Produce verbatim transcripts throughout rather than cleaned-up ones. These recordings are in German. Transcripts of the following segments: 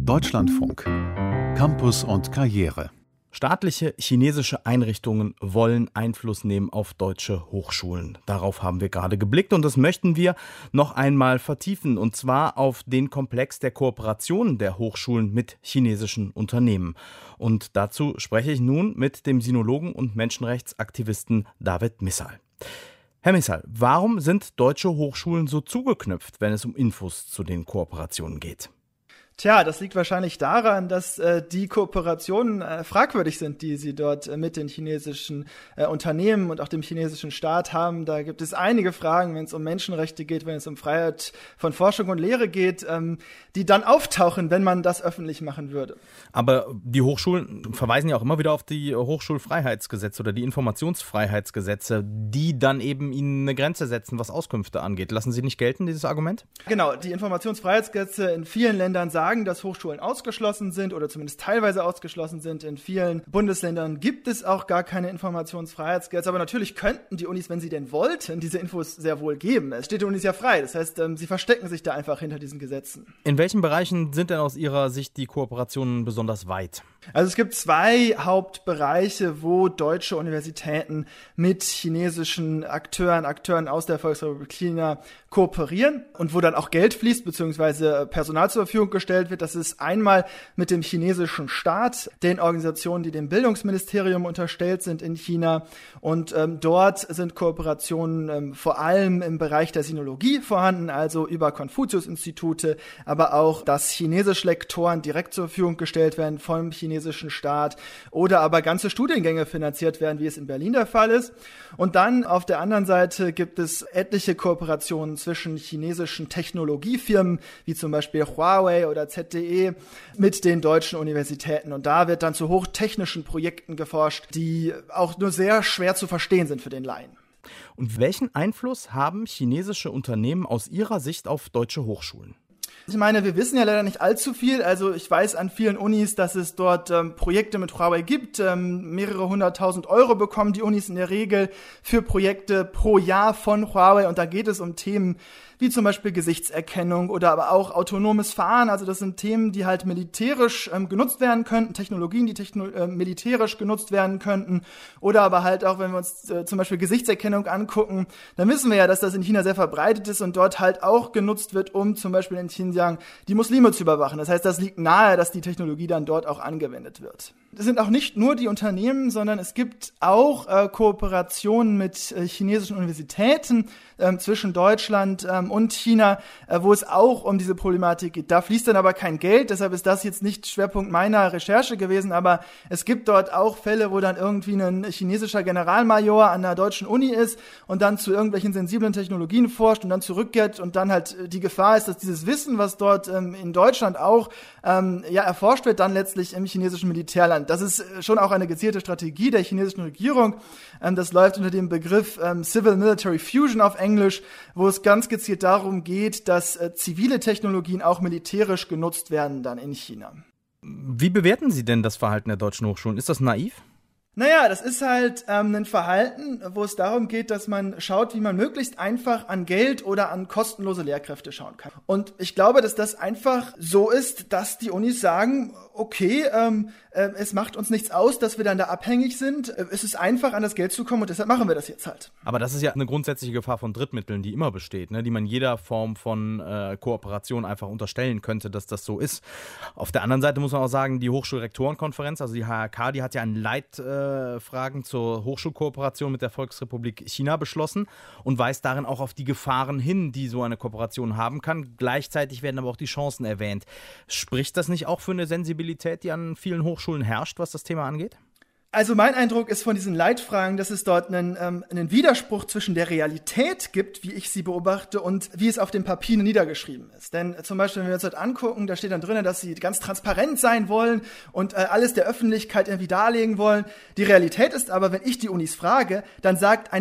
Deutschlandfunk. Campus und Karriere. Staatliche chinesische Einrichtungen wollen Einfluss nehmen auf deutsche Hochschulen. Darauf haben wir gerade geblickt und das möchten wir noch einmal vertiefen, und zwar auf den Komplex der Kooperationen der Hochschulen mit chinesischen Unternehmen. Und dazu spreche ich nun mit dem Sinologen und Menschenrechtsaktivisten David Missal. Herr Missal, warum sind deutsche Hochschulen so zugeknüpft, wenn es um Infos zu den Kooperationen geht? Tja, das liegt wahrscheinlich daran, dass äh, die Kooperationen äh, fragwürdig sind, die sie dort äh, mit den chinesischen äh, Unternehmen und auch dem chinesischen Staat haben. Da gibt es einige Fragen, wenn es um Menschenrechte geht, wenn es um Freiheit von Forschung und Lehre geht, ähm, die dann auftauchen, wenn man das öffentlich machen würde. Aber die Hochschulen verweisen ja auch immer wieder auf die Hochschulfreiheitsgesetze oder die Informationsfreiheitsgesetze, die dann eben ihnen eine Grenze setzen, was Auskünfte angeht. Lassen Sie nicht gelten, dieses Argument? Genau, die Informationsfreiheitsgesetze in vielen Ländern sagen, sagen, dass Hochschulen ausgeschlossen sind oder zumindest teilweise ausgeschlossen sind. In vielen Bundesländern gibt es auch gar keine Informationsfreiheitsgesetze. Aber natürlich könnten die Unis, wenn sie denn wollten, diese Infos sehr wohl geben. Es steht den Unis ja frei. Das heißt, sie verstecken sich da einfach hinter diesen Gesetzen. In welchen Bereichen sind denn aus Ihrer Sicht die Kooperationen besonders weit? Also es gibt zwei Hauptbereiche, wo deutsche Universitäten mit chinesischen Akteuren, Akteuren aus der Volksrepublik China kooperieren und wo dann auch Geld fließt bzw. Personal zur Verfügung gestellt wird. Das ist einmal mit dem chinesischen Staat, den Organisationen, die dem Bildungsministerium unterstellt sind in China. Und ähm, dort sind Kooperationen ähm, vor allem im Bereich der Sinologie vorhanden, also über Konfuzius-Institute, aber auch, dass chinesische Lektoren direkt zur Verfügung gestellt werden vom chinesischen Staat oder aber ganze Studiengänge finanziert werden, wie es in Berlin der Fall ist. Und dann auf der anderen Seite gibt es etliche Kooperationen zwischen chinesischen Technologiefirmen, wie zum Beispiel Huawei oder Z D E, mit den deutschen Universitäten. Und da wird dann zu hochtechnischen Projekten geforscht, die auch nur sehr schwer zu verstehen sind für den Laien. Und welchen Einfluss haben chinesische Unternehmen aus Ihrer Sicht auf deutsche Hochschulen? Ich meine, wir wissen ja leider nicht allzu viel. Also ich weiß an vielen Unis, dass es dort ähm, Projekte mit Huawei gibt. Ähm, mehrere hunderttausend Euro bekommen die Unis in der Regel für Projekte pro Jahr von Huawei. Und da geht es um Themen wie zum Beispiel Gesichtserkennung oder aber auch autonomes Fahren. Also das sind Themen, die halt militärisch ähm, genutzt werden könnten, Technologien, die techno- äh, militärisch genutzt werden könnten. Oder aber halt auch, wenn wir uns äh, zum Beispiel Gesichtserkennung angucken, dann wissen wir ja, dass das in China sehr verbreitet ist und dort halt auch genutzt wird, um zum Beispiel in Xinjiang die Muslime zu überwachen. Das heißt, das liegt nahe, dass die Technologie dann dort auch angewendet wird. Es sind auch nicht nur die Unternehmen, sondern es gibt auch äh, Kooperationen mit äh, chinesischen Universitäten äh, zwischen Deutschland äh, und China, äh, wo es auch um diese Problematik geht. Da fließt dann aber kein Geld, deshalb ist das jetzt nicht Schwerpunkt meiner Recherche gewesen, aber es gibt dort auch Fälle, wo dann irgendwie ein chinesischer Generalmajor an einer deutschen Uni ist und dann zu irgendwelchen sensiblen Technologien forscht und dann zurückkehrt und dann halt die Gefahr ist, dass dieses Wissen, was dort ähm, in Deutschland auch ähm, ja erforscht wird, dann letztlich im chinesischen Militärland. Das ist schon auch eine gezielte Strategie der chinesischen Regierung. Ähm, das läuft unter dem Begriff ähm, Civil-Military Fusion auf Englisch, wo es ganz gezielt darum geht, dass äh, zivile Technologien auch militärisch genutzt werden dann in China. Wie bewerten Sie denn das Verhalten der deutschen Hochschulen? Ist das naiv? Naja, das ist halt ähm, ein Verhalten, wo es darum geht, dass man schaut, wie man möglichst einfach an Geld oder an kostenlose Lehrkräfte schauen kann. Und ich glaube, dass das einfach so ist, dass die Unis sagen, okay, ähm, äh, es macht uns nichts aus, dass wir dann da abhängig sind. Äh, es ist einfach, an das Geld zu kommen und deshalb machen wir das jetzt halt. Aber das ist ja eine grundsätzliche Gefahr von Drittmitteln, die immer besteht, ne? Die man jeder Form von äh, Kooperation einfach unterstellen könnte, dass das so ist. Auf der anderen Seite muss man auch sagen, die Hochschulrektorenkonferenz, also die H R K, die hat ja ein Leit äh, Fragen zur Hochschulkooperation mit der Volksrepublik China beschlossen und weist darin auch auf die Gefahren hin, die so eine Kooperation haben kann. Gleichzeitig werden aber auch die Chancen erwähnt. Spricht das nicht auch für eine Sensibilität, die an vielen Hochschulen herrscht, was das Thema angeht? Also mein Eindruck ist von diesen Leitfragen, dass es dort einen, ähm, einen Widerspruch zwischen der Realität gibt, wie ich sie beobachte, und wie es auf dem Papier niedergeschrieben ist. Denn zum Beispiel, wenn wir uns dort angucken, da steht dann drin, dass sie ganz transparent sein wollen und äh, alles der Öffentlichkeit irgendwie darlegen wollen. Die Realität ist aber, wenn ich die Unis frage, dann sagt eine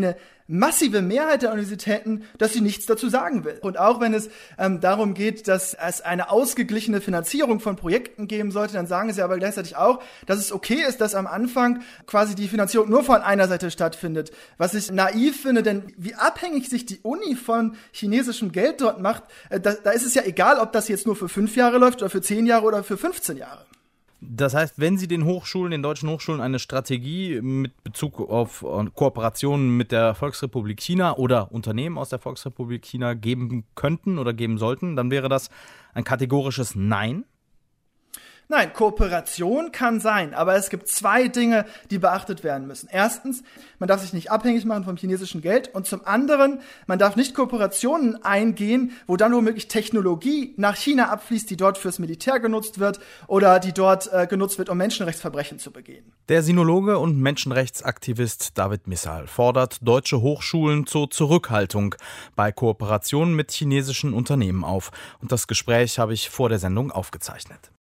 massive Mehrheit der Universitäten, dass sie nichts dazu sagen will. Und auch wenn es ähm, darum geht, dass es eine ausgeglichene Finanzierung von Projekten geben sollte, dann sagen sie aber gleichzeitig auch, dass es okay ist, dass am Anfang quasi die Finanzierung nur von einer Seite stattfindet. Was ich naiv finde, denn wie abhängig sich die Uni von chinesischem Geld dort macht, äh, da, da ist es ja egal, ob das jetzt nur für fünf Jahre läuft oder für zehn Jahre oder für fünfzehn Jahre. Das heißt, wenn Sie den Hochschulen, den deutschen Hochschulen eine Strategie mit Bezug auf Kooperationen mit der Volksrepublik China oder Unternehmen aus der Volksrepublik China geben könnten oder geben sollten, dann wäre das ein kategorisches Nein? Nein, Kooperation kann sein, aber es gibt zwei Dinge, die beachtet werden müssen. Erstens, man darf sich nicht abhängig machen vom chinesischen Geld und zum anderen, man darf nicht Kooperationen eingehen, wo dann womöglich Technologie nach China abfließt, die dort fürs Militär genutzt wird oder die dort äh, genutzt wird, um Menschenrechtsverbrechen zu begehen. Der Sinologe und Menschenrechtsaktivist David Missal fordert deutsche Hochschulen zur Zurückhaltung bei Kooperationen mit chinesischen Unternehmen auf. Und das Gespräch habe ich vor der Sendung aufgezeichnet.